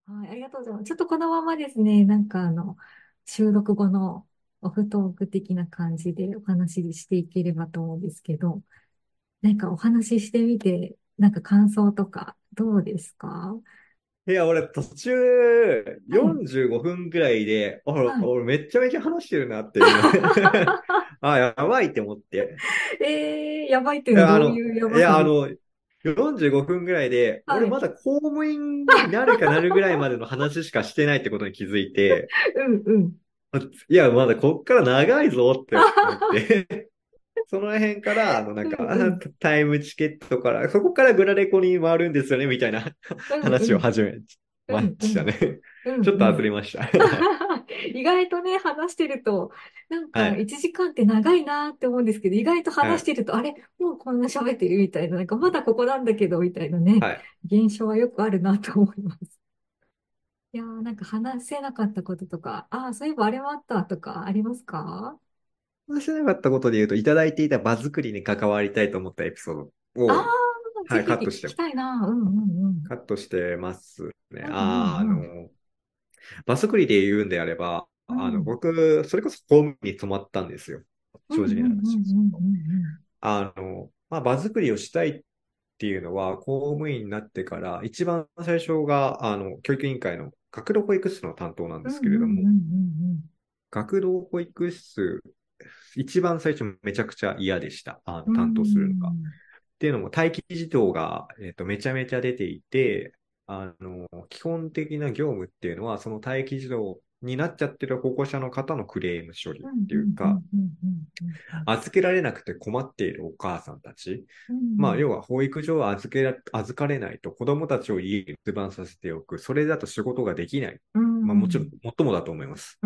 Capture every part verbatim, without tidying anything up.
はい、ありがとうございます。ちょっとこのままですね、なんかあの、収録後のオフトーク的な感じでお話ししていければと思うんですけど、なんかお話ししてみて、なんか感想とかどうですか？ いや、俺途中はい、 よんじゅうごふんぐらいで、あら、 はい。 俺めっちゃめちゃ話してるなっていう。あ、やばいって思って。 えー、やばいっていうのはいや、あの、 どういうやいや、 ばさですか？ あの、よんじゅうごふんぐらいで、 はい。 俺まだ公務員になるかなるぐらいまでの話しかしてないってことに気づいて、 うんうん。 いや、まだこっから長いぞって思ってその辺から、あの、なんうか、 んうん。 タイムチケットから、そこからグラレコに回るんですよね、みたいなうんうん。 話を始めうまんうん。 したね。 うんちょっとうん。 焦りました。 意外とね、話してると、なんかはい。 いちじかんって長いなって思うんですけど、意外とはい。 話してると、あれ、もうこんな喋ってるみたいな、なんかまだここなんだけど、みたいなね、 はい。 現象はよくあるなと思います。いやー、なんか話せなかったこととか、ああ、そういえばあれもあったとかありますか？ 話せなかったことで言うと、いただいていた場作りに関わりたいと思ったエピソードああを、 ー、ぜはい、 ひ聞カットして、 きたいな。うんうんうん。 カットしてますね。 うんあー、あうんうん。 の、場作りで言うんであれば、あの、 うん。 僕、それこそ公務に染まったんですよ。正うんうんうんう直な話。 んうんあの、まあ、場作りをしたいっていうのは、公務員になってから、一番最初が、あの、教育委員会の学童保育室の担当なんでうん。うすけれども、 んうんうんうん学童保育室、一番最初めちゃくちゃ嫌でした。あの、 うん。う担当するのが。っん。 ていうのも、待機児童が、えっと、めちゃめちゃ出ていて、あの、基本的な業務っていうのは、その待機児童になっちゃってる保護者の方のクレーム処理っうんうんうていうか、 んうんうんうん預けられなくて困っているお母さんたち。 うまあ、 ん要は保育所を預けら、預かれないと子供たちを家に留守番させておく。それだと仕事ができない。 うまあ、もちろん、 ん最もだと思います。 うん。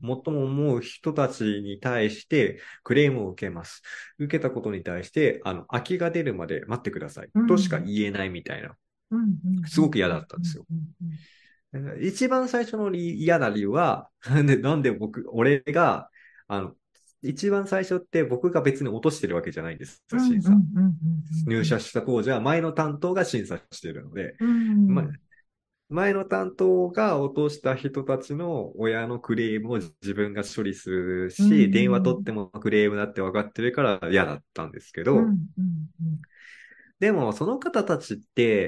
最も思う人たちに対してクレームを受けます。受けたことに対して、あの、空きが出るまで待ってください。としかうん言えないみたいな。 うんうんすごく嫌だったんですよ。 うん一番最初の嫌な理由は、なんで、なんで僕、俺が、あの、一番最初って僕が別に落としてるわけじゃないんです、 うんうん審査。 うん入社した当時は前の担当が審査しているので、ま、 うん前の担当が落とした人たちの親のクレームを自分が処理するうし、電話取っんてもクレームだって分かってるから嫌だったんですけど、 うんうんでもその方たちって、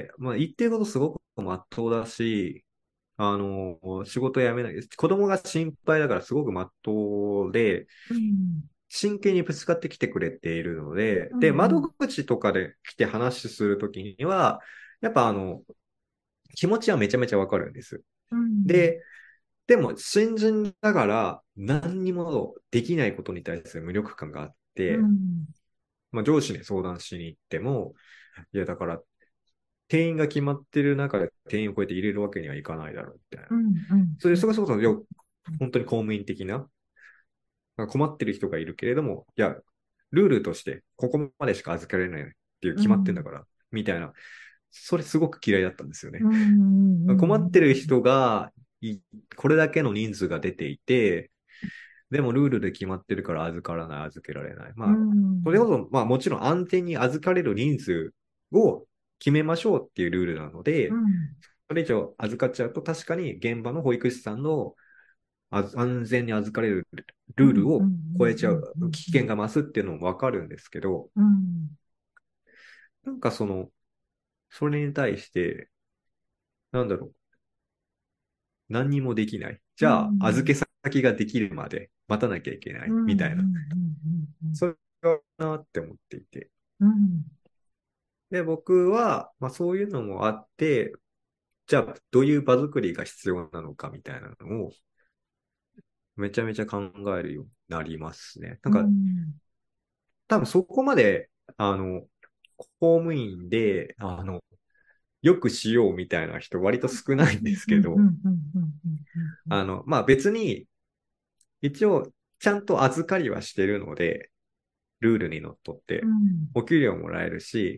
まあ、言ってることすごく真っ当だし、あの、仕事辞めない。子供が心配だからすごく真っ当で、 うん真剣にぶつかってきてくれているので、 うんうで、窓ん口とかで来て話するときには、やっぱあの、気持ちはめちゃめちゃわかるんです。 うんで、でも、新人だから何にもできないことに対する無力感があっうて、 んまあ、上司に相談しに行っても、いや、だから、定員が決まってる中で定員を超えて入れるわけにはいかないだろう、みたいな。 うんうんそれ、 うんそれこそ、よ、本当に公務員的な、困ってる人がいるけれども、いや、ルールとしてここまでしか預けられないっていう決まってんだから、みたいな。それすごく嫌いだったんですよね。 うんうん困ってる人がい、これだけの人数が出ていて、でもルールで決まってるから預からない、預けられない。 うまあ、それんこそ、まあもちろん安全に預かれる人数を決めましょうっていうルールなので、 うんそれ以上預かっちゃうと確かに現場の保育士さんのあ安全に預かれるうんルールをうんうん超えちゃう、 うん危険が増すっていうのもわかるんですけど、 うんなんかその、それに対して、なんだろう、何にもできない。じうゃあ、預けん先ができるまで待たなきゃいけなうんい、みたいな。 うんうんそれがなって思っていて。 うんで、僕は、まあそういうのもあって、じゃあ、どういう場作りが必要なのかみたいなのを、めちゃめちゃ考えるようになりますね。なんうか、 ん多分そこまで、あの、公務員で、あの、よくしようみたいな人割と少ないんですけど、あの、まあ別に、一応、ちゃんと預かりはしてるので、ルールにのっとって、お給料もらえるし、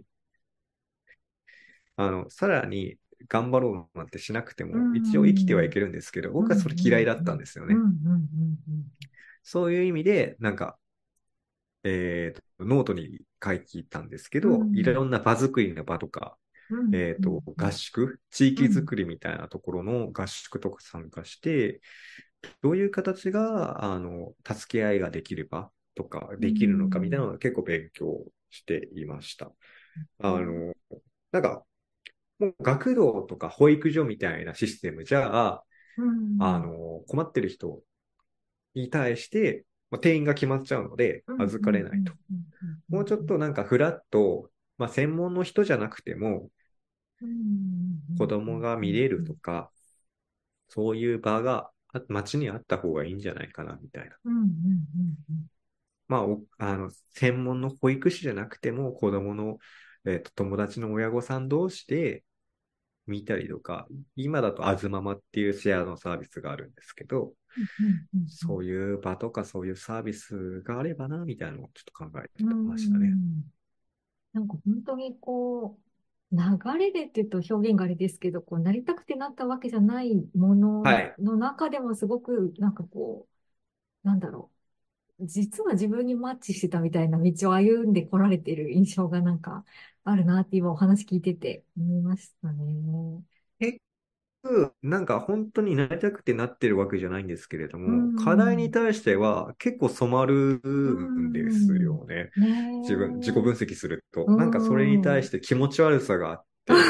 あの、さらに頑張ろうなんてしなくても、一応生きてはいけるんですけど、僕はそれ嫌いだったんですよね。そういう意味で、なんか、えーと、ノートに書いていたんですけど、いろんな場作りの場とか、 うん、 えっと、 うん、うん、 合宿、地域づうん、 くりみたいなところの合宿とか参加して、どういう形が、あの、助け合いができればとか、 うできるのかみたいなん、 のを結構勉強していました。あうん、 の、なんか、もう学童とか保育所みたいなシステムじゃあ、 うん、 あの、困ってる人に対して、まあ、定員が決まっちゃうので、 うん、 預うん、うん、 かれないと。 うん、うん、 もうちょっとなんかフラット、まあ、専門の人じゃなくても、 うん、 子供がうん、 見れるとか、そういう場があ街にあった方がいいんじゃないかな、みたいな。 うん、うん、 まあ、おあの、専門の保育士じゃなくても、子供の、えっと、友達の親御さん同士で見たりとか、今だとあずママっていうシェアのサービスがあるんですけど、そういう場とかそういうサービスがあればな、みたいなのをちょっと考えてうましたね。 ん。なんか本当にこう、流れでって言うと表現があれですけど、こう、なりたくてなったわけじゃないものはい。 の中でもすごく、なんかこう、なんだろう。実は自分にマッチしてたみたいな道を歩んでこられている印象がなんかあるなって今お話聞いてて思いましたね。 結局、なんか本当になりたくてなってるわけじゃないんですけれどうも、課題にん。 対しては結構染まるうんですん。 よね。 ね自分、自己分え。 析すると。 うなんかそれに対しん。 て気持ち悪さがあって、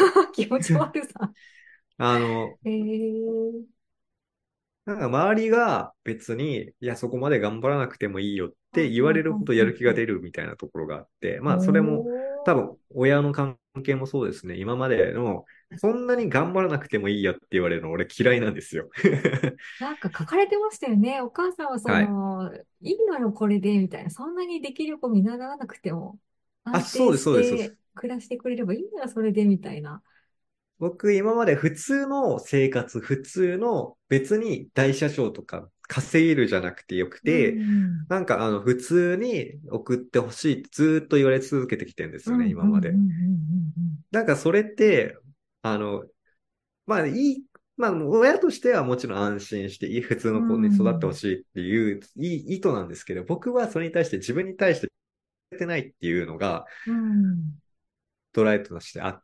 気持ち悪さ。 あの、 ええ。 なんか周りが別に、いや、そこまで頑張らなくてもいいよっはて言われるはほどやる気がは出るみたいなところがあって、まあそれも多おー。 分親の関係もそうですね。今までの、そんなに頑張らなくてもいいよって言われるの俺嫌いなんですよ。 なんか書かれてましたよね。お母さんはそはい。 の、いいのよ、これで、みたいな。そんなにできる子見習わなくても、 あ、 安定そうです、そうです。そうでしてす暮らしてくれればいいのよ、それで、みたいな。 僕、今まで普通の生活、普通の別に大社長とか稼げるじゃなくてよくうて、 ん。 なんかあの普通に送ってほしいってずーっと言われ続けてきてるんですうん、 よね、 うん、うん、うん、 今まで。 うん。 なんかそれって、あの、まあいい、まあ親としてはもちろん安心していい普通うの子に育ってほん、 しいっていういい意図なんですけど、僕はそれに対して自分に対してやってないっていうのがうん、 ドライとしてあって、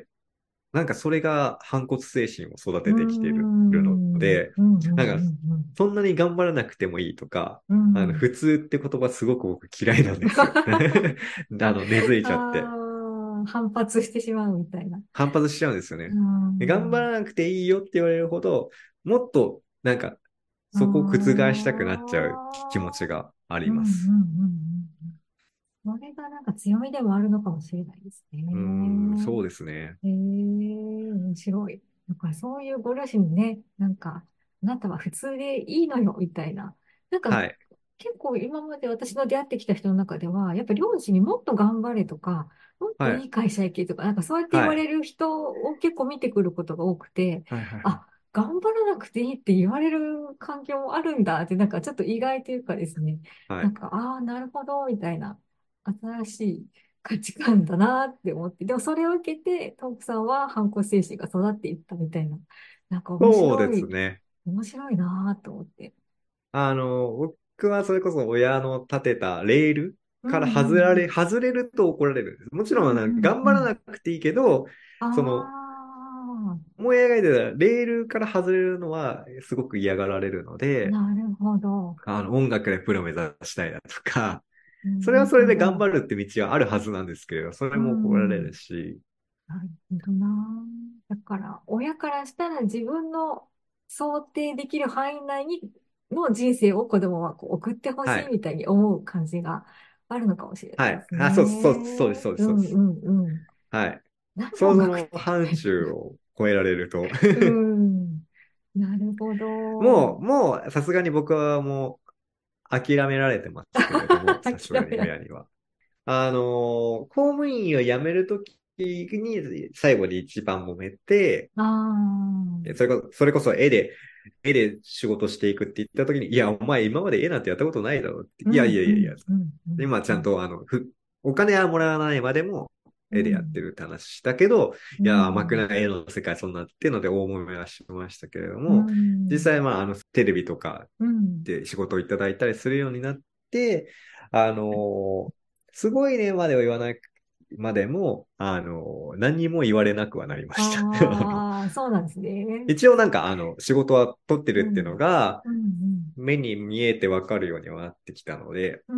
なんかそれが反骨精神を育うててきているのん、 で、 うん、うなんかん、 そんなに頑張らなくてもいいとか、 うん。 あの、 うん。 普通って言葉すごく僕嫌いなんですよ。あの、根付いちゃって。 ああ、反発してしまうみたいな。 反発しちゃうんですようね。で頑張ん。 らなくていいよって言われるほど、もっとなんかあそこを覆したくなっちゃう気持ちあ、 があうん、うん、うります。 ん。それがなんか強みでもあるのかもしれないですうーん、 ね。 そうですね。 ええ、面白い。だからそういうご両親にね、なんか、あなたは普通でいいのよ、みたいな。なんか、 はい。 結構今まで私の出会ってきた人の中では、やっぱ両親にもっと頑張れとか、もっとはい。 いい会社行けとか、なんかそうやって言はい。 われる人を結構見てくることが多くて、 はい。はい。はい。 あ、頑張らなくていいって言われる環境もあるんだって、なんかちょっと意外というかですね、 はい。 なんか、ああ、なるほど、みたいな、新しい価値観だなって思って、でもそれを受けて、トークさんは反抗精神が育っていったみたいな、なんか面そうで白い、 すね。 面白いなと思って。 あの、僕はそれこそ親の立てたレールからうんう外られ、 ん外れると怒られるんです。もちうん。 ろん、 うんなんか頑張らうんうん。 なくていいけど、 あその、 あ、 思い描いてたレールから外れるのはすごく嫌がられるので、 なるほど。 あの、音楽でプロ目指したいだとか、それはなるそれで頑ほど。 張るって道はあるはずなんですけれど、それうも怒られるん。 し、 なるほどな。だから、親からしたら自分の想定できる範囲内にの人生を子供はこう送ってほしはい。 いみたいに思う感じがあるのかもしれないはい。 ですあ、そうそう、そうでね。 す、そうです、 うんうそうです。 んうん。 はい。 なんで想像音楽って。 の範疇を超えられるとうん。なるほもう、 ど。 もう、さすがに僕はもう、諦められてますけれども、さすがに諦めない。 親には。あのー公務員を辞めるときに、最後に一番揉めて、 ああ。 それこそ、それこそ絵で、絵で仕事していくって言ったときに、いや、お前今まで絵なんてやったことないだろうって。いやいうん、うん、 やいやいや、 うん、うん、 今ちうん、 ゃんと、あの、ふ、お金はもらわないまでも、絵でやってうん、 るって話だけど、 ういや、甘くん、 ない絵の世界そんなっていうので大揉めはしましたけれどうも、実ん、 際、まあ、あの、テレビとかうん、 で仕事をいただいたりするようになって、あのーすごいねまでは言わない、 までも、あの、何にも言われなくはなりました。あの、 ああ、そうなんですね。 一応なんか、あの、仕事は取ってるっていうのうん。 が、 うん、 目に見えてわかるようにはなってきたので、 うん、うん、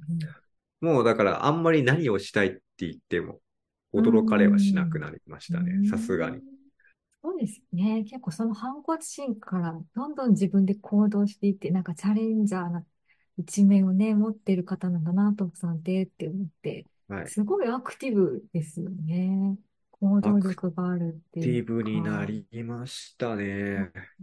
うん、 もうだからあんまり何をしたいって言っても、 う驚かれはしなくん。 なりましうたね。さすがん。 に。 そうですね。結構その反骨心からどんどん自分で行動していって、なんかチャレンジャーな一面をね、持ってる方なんだな、トムさんってって思って、 はい。 すごいアクティブですよね。行動アク力があるっていうティブになか。 りましたね。 うん。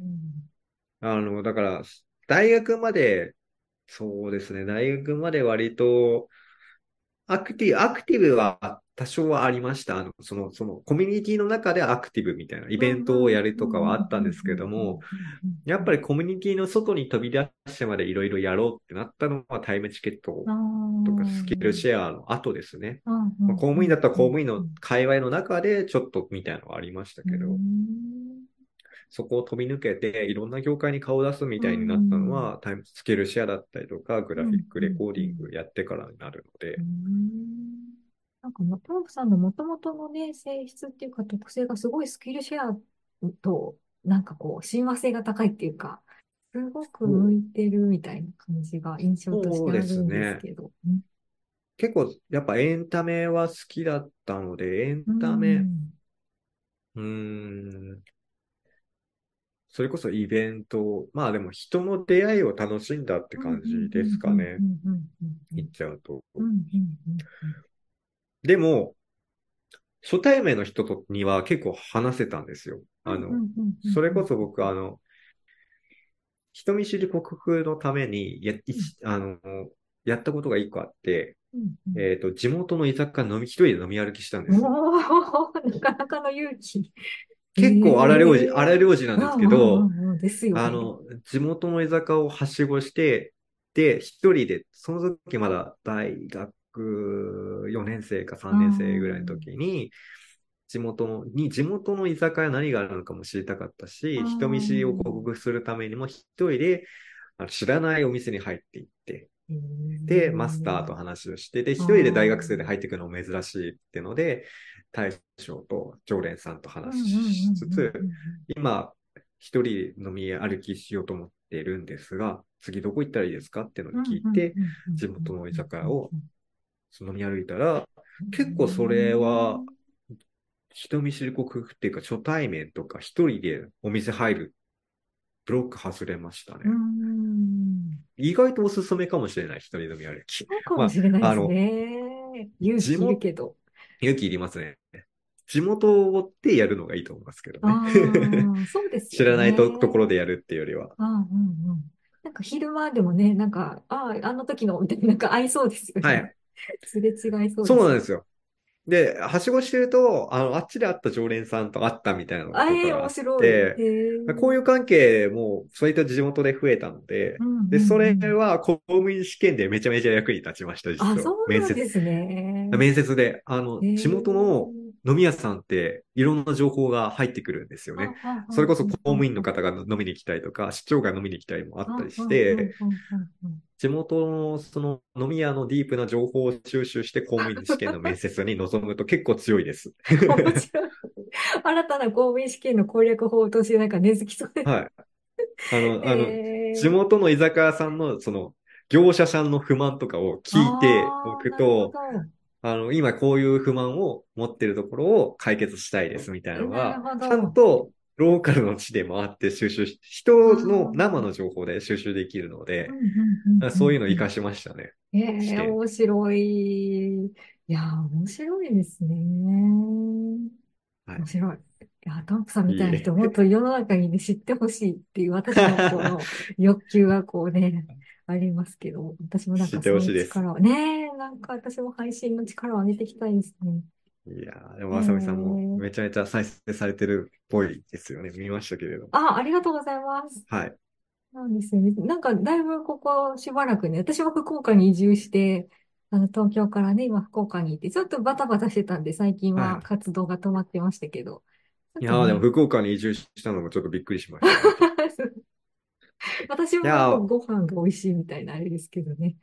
あの、だから、大学まで、そうですね、大学まで割と、アクティブ、アクティブは多少はありました。あの、その、その、コミュニティの中でアクティブみたいなイうんベントをうんやるとかはあうんうんったんですけうんども、 うんうんやうんっぱりコミュニティの外に飛び出してまでいろいろやろうってなったのはタイムチケットうん。 とかあスキルシェアの後ですね。 あ、うんうまあ、公んうん務員だったら公うん務員のうん。 界隈の中でちょっとみたいなのはありましたうけど、 ん。 そこを飛び抜けていろんな業界に顔を出すみうたいになったのん。 はタイムスキルシェアだったりとかグラフィッうんうクレコーディンんうん。 グやってからになるのうで、 ん。なんか、トランプさんのもともとのね、性質っていうか特性がすごいスキルシェアと、なんかこう、親和性が高いっていうか、すごく向いてるみたいな感じが印象としそうでてあるんですすね。 けど。うん。 結構やっぱエンタメは好きだったので、エンうタメ、 ん。 うーん、それこそイベント、まあでも人の出会いを楽しんだってうんうん感じですうんうんうかね。 んうんうん言っちゃうと。 うんうんうんうんでも、初対面の人とには結構話せたんですよ。 うんうんうあの、 んうんそれうんこそ僕、あの、人見知り克服のためにや、いうんちあの、やったことが一個あって、 うんうん。 えっと、地元の居酒屋飲み、一人で飲み歩きしたんです。 おー、なかなかの勇気。え結構荒領事、荒え、 領事なんですうんうんうけど、 んうん、ですよね。 あの、地元の居酒屋をはしごして、で、一人で、その時まだ大学よねん生かうさんねん生ぐらいのん。 時に、地元の、に、地元の居酒屋何があるのかも知りたかったうし、人見知りを克ん。 服するためにも一人であの知らないお店に入っていって、 えで、マスターえ、 と話をして、で、一あ人で大学生であ。 入っていくのも珍しいってので、大将と常連さんと話うんうんうんしつつ、 うん今、一人飲み歩きしようと思っているんですが、次どこ行ったらいいですかっていうのをうんうんうん聞いて、 うんうん地元の居うん酒屋をうんうん飲み歩いたら、 う結構それはん。 人見知り克服っていうか初対面とか一人でお店入るブロック外れましたうね。 ん。 意外とおすすめかもしれない、一人飲み歩き。 そうかもましれないあ、 ですあの、 ね。勇気いる地元、 けど。 勇気いりますね。地元を追ってやるのがいいと思いますけどね。 ああ、そうですよ知らないと、ところね。 でやるっていうよりは。 ああ、うんうん。なんか昼間でもね、なんか、ああ、あの時の、みたいな、なんか合いそうですよね。 はい。 すれ違いそうですよ。 そうなんですよ。で、はしごしてると、あの、あっちで会った常連さんと会ったみたいなのあえ、 とかがあっ面白い。 て、 へえ。 こういう関係も、そういった地元で増えたので、 うんうんで、それうん。 は公務員試験でめちゃめちゃ役に立ちました、 あ、 実は。 そう面接。 なんですね。 面接で、あへの、地元のえ。 飲み屋さんっていろんな情報が入ってくるんですよあ、 ね。 ははそれこそ公はは務員のは。 方が飲みに来たりとか、市長が飲みに来たりもああ、はったりしははて、 はは。 地元のその飲み屋のディープな情報を収集して公務員試験の面接に臨むと結構強いです。 面白い。新たな公務員試験の攻略法としてなんか根付きそうです。 はい。あの、あの、地へえ。 元の居酒屋さんのその業者さんの不満とかを聞いておああ、なるほくと、 ど。 あの、今こういう不満を持ってるところを解決したいですみたいなのなるが、ちゃんほど。 とローカルの地で回って収集し、 あ人の生あ、 の情報で収集できるので、 うんうんうんうそういうんうん。 のを活かしましたね。 ええ、 試験。 面白い。いやー、面白いですね。 はい。 面白い。いや、トンプさんみたいな人、 いいえ。 もっと世の中にね、知ってほしいっていう私のこの欲求がこうね、ありますけど、私もなん知ってかそのほしいです。 力を、ね、なんか私も配信の力を上げていきたいですね。 いやー、でも、 えまさみさんもー、 めちゃめちゃ再生されてるっぽいですよね。見ましたけれども。 あ、ありがとうございます。 はい。 なんですよね。なんか、だいぶここしばらくね、私も福岡に移住して、あの、東京からね、今福岡にいて、ちょっとバタバタしてたんで、最近ははい。 活動が止まってましたけど、ちょっいやー、でもとね、 福岡に移住したのもちょっとびっくりしました、見て。 私もいやー、 ご飯が美味しいみたいなあれですけどね。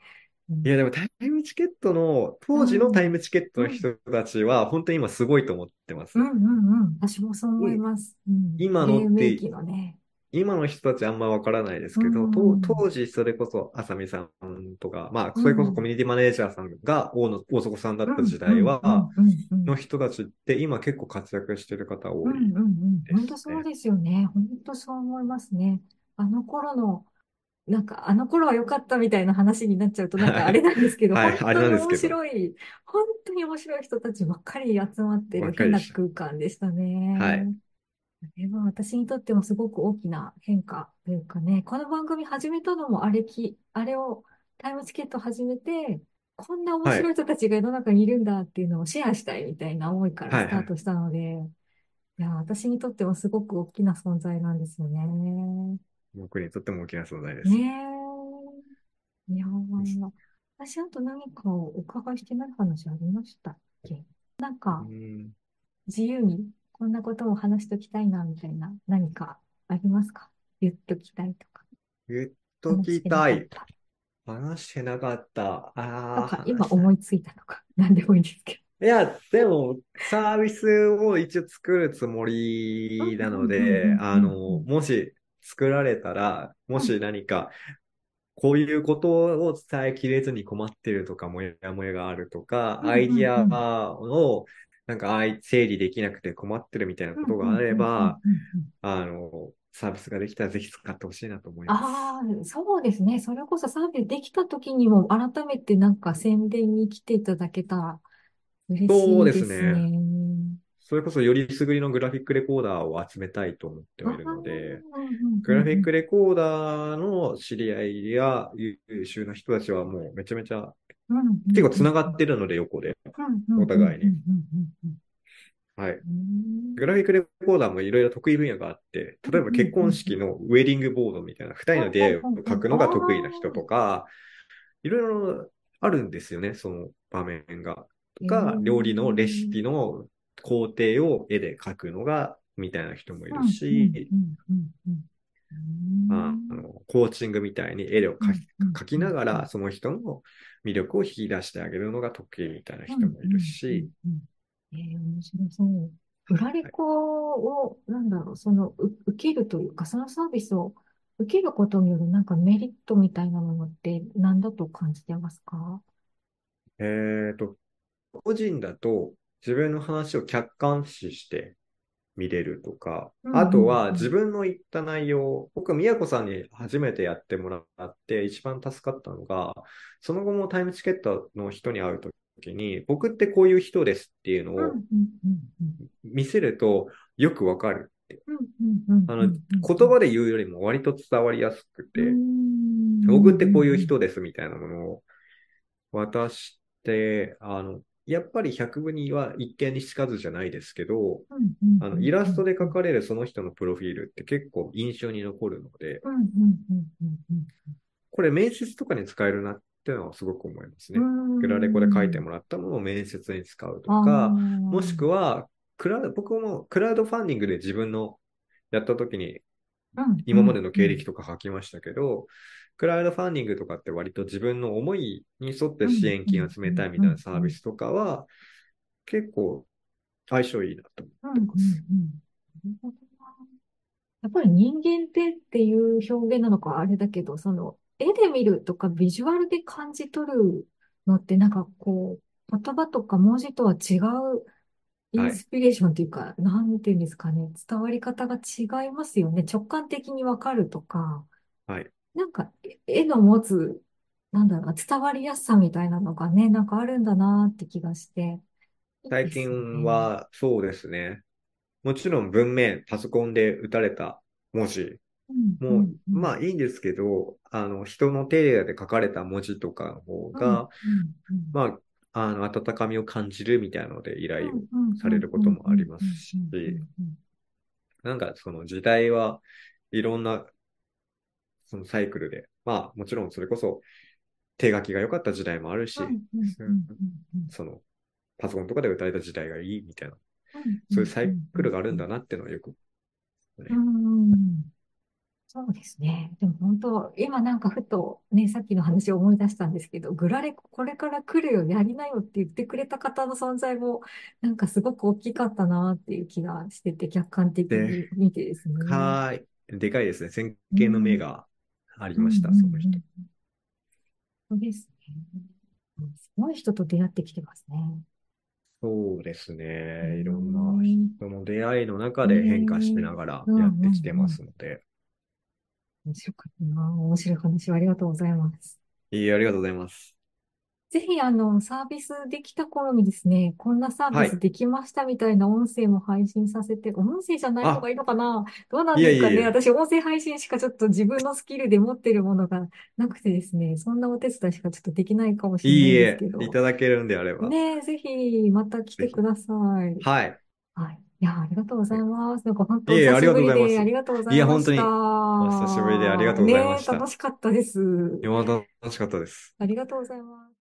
うん。 いや、でもタイムチケットの、 う当時のタイん。 ムチケットうん。 の人たちは、本当に今すごいと思ってまうんす。 うんうん。私もそう思いいます。うん。 今の黎明って、 期のね。 今の人たちあんまわからないですうけど、当ん。 当時それこそ、あさみさんとか、まあ、それこそコうん。 ミュニティマネージャーさんが大野、大底さんだうん。 った時代うん。うは、 ん。うん。うん。 の人たちって今結構活躍してる方多いうん。うん。 で本当すね。 そうですよね。本当そう思いますね。あの頃の、なんか、あの頃は良かったみたいな話になっちゃうと、なんかあれはい。 なんですけど、 はい。 本あれ当に面なんですけど、 白い、本当に面白い人たちばっかり集まってる変なばっかりでし空間でしたた。はい。 ね。あれは私にとってもすごく大きな変化というかね、この番組始めたのもあれき、あれをタイムチケット始めて、こんな面はい。 白い人たちが世の中にいるんだっていうのをシェアしたいみたいな思いからはい。はい。 スタートしたので、いや、私にとってもすごく大きな存在なんですよね。 僕にとっても大きな存在でねす。 え。いやー、私あと何かをお伺いしてない話ありましたっけ？なんうかん。 自由にこんなことを話しておきたいなみたいな何かありますか？言っときたいとか、 言っと話してなきたい。 かった。 話してなかった。ああ、 なんか今話した。 思いついたとか、何でもいいですけいや、でも、サービスを一応作るつもど。 りなうんうんうんうので、 んうあの、 んうんもし作られたら、もうんし何か、こういうことを伝えきれずに困ってるとか、もやもやがあるとか、 うんアイディうんうんアを、なんか、あい整理できなくて困ってるみたいなうんことがあうんうんうんれば、 うんうん。 あの、サービスができたらぜひ使ってほしいなと思います。 ああ、そうですね。それこそサービスできた時にも改めてなんか宣伝に来ていただけたら嬉そうでしいですすね。 ね。 それこそよりすぐりのグラフィックレコーダーを集めたいと思ってああ、 はいるので、 うんうんうグラフィックんうん。 レコーダーの知り合いや優秀な人たちはもうめちゃめちゃうんうん結構うん繋がってるので横で、 うんうんうんうんお互いに。 うんうんうんはい。 うん。 グラフィックレコーダーもいろいろ得意分野があって、 うん例えば結うんうんうん。 婚式のウェディングボードみたいな、二人の出会いをほうほうほうほう。 書くのが得意な人ああ。 とか、いろいろあるんですよね、その場面が。とえか、料理のレえ。 シピの工程を絵で描くのが、みたいな人もいるうんうんし、 うんうんうん。うあんの、コーチングみたいに絵を描き、 うんうん描きうんうん。 ながら、その人の魅力を引き出してあげるのが得意みたいなうん、 人もいるうん、うん、 し、 うん。えー、面白そう。フラレはい。 コを、なんだろう、その、う、受けるというか、そのサービスを受けることによるなんかメリットみたいなものって何だと感じてますか？ えっと、個人だと自分の話を客観視して見れるとか、 うん、 あとうん、うん。 は自分の言った内容、僕、宮子さんに初めてやってもらって一番助かったのが、その後もタイムチケットの人に会うときに、僕ってこういう人ですっていうのうん、 をうん、うん、うん。 見せるとよくわかる。 うん、うん、うん、 あの、 うん、うん。 言葉で言うよりも割と伝わりやすくうん、うて、僕ってこういうん、 人ですみたいなものを渡して、あの、やっぱり百分には一見にしかずじゃないですけど、 うん、うん、 あの、 うん、 イラストでうん。 描かれるその人のプロフィールって結構印象に残るので、 うん、うん、うん、うん、うん。 これ面接とかに使えるなってのはすごく思いますうね。グラレコで書いてん。 もらったものを面接に使うとああか、もしー。 くは、クラウ僕もクラウドファンディングで自分のやった時にうん、う今までん、うん。 の経歴とか書きましたけど、クラウドファンディングとかって割と自分の思いに沿ってうん、 支援うん、 金を集うん、 めたいみたいなうん、うん。 サービスとかは結構相性いいなと思っうん、うん、 てます。 うん。なるほどな。やっぱり人間ってっていう表現なのかあれだけど、その絵で見るとかビジュアルで感じ取るのってなんかこう、言葉とか文字とは違うイはい。 ンスピレーションっていうか、なんていうんですかね、伝わり方が違いますよね。直感的にわかるとか、 はい。 なんかえ絵の持つ、なんだろうな、伝わりやすさみたいなのがね、なんかあるんだなって気がして、いい最ですよ近ね。 はそうですね。もちろん文面、パソコンで打たれた文字うん、うも、 ん、うん。 まあいいんですけど、あの、人の手で書かれた文字とかの方うん、 が、 うん、うん。 まあ、あの、温かみを感じるみたいなので依頼をうん、うん、うん、 されることうん、うん、 もありまうん、うすん、うし、 ん。うん。 なんかその時代はいろんなそのサイクルで、まあもちろんそれこそ手書きが良かった時代もあるし、 うん、うん、うん、うん、 そのパソコンとかで打たれた時代がいいみたいな、 うん、うん、 そういうサイうん、うん、 クルがあるんだなっていうのはよくうね。 ん。うん。 そうですね。でも本当、今なんかふとね、さっきの話を思い出したんですけど、グラレコこれから来るよ、やりなよって言ってくれた方の存在も、なんかすごく大きかったなっていう気がしてて、客観的で、 に見てですね。 かい、でかいですね。先見の目うん、 がありうん、うん、 ました、その人。 うん。そうですね。うんすごい人と出会ってきてますね。 そうですうね。いろんなん。 人の出会いの中えで変化しー、 ながらうん、 やっうん、 てきてまうん。 すので。 面白かったな。面白い話をありがとうございます。 いい、ありがとうございます。 ぜひ、あの、サービスできた頃にですね、こんなサービはい。 スできましたみたいな音声も配信させて、音声じゃない方あ、 がいいのかな。どうなんいですかね。 やいやいや、 私、音声配信しかちょっと自分のスキルで持ってるものがなくてですね、そんなお手伝いしかちょっとできないかもしれないんですいいえ、 けど、 いただけるんであれば、 ねえ、ぜひ、また来ぜひ。 てください。 はい。 はい。いや、ありがとうございます。なんか本当おいえいえ、ありがと久しぶりうございます。 でありがとうございや、 いまし本当に、お久しぶりでありがた。 とうございまねえ、 した。 楽しかったです。 いや、また楽しかったです。 ありがとうございます。